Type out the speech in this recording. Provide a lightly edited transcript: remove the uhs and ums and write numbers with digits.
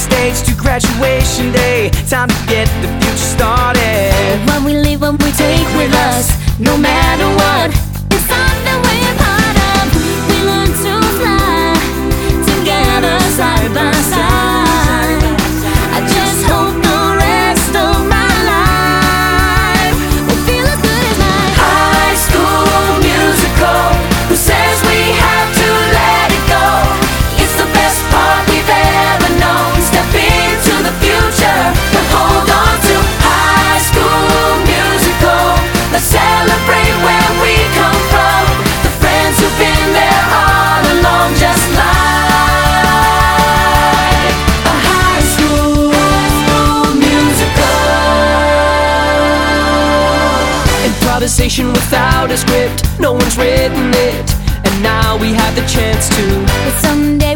stage to graduation day. Time to get the future started. What we live, what we take with us, no matter what. It's something we're part of. We learn to fly together side by side. I just hope the rest of my life will feel as good as mine. High School Musical, who says we have to let it go? It's the best part we've ever known. Step into the future, but hold on to High School Musical. Let's celebrate where we come from, the friends who've been there all along, just like a High School Musical. Improvisation without a script, no one's written it, and now we have the chance to. But someday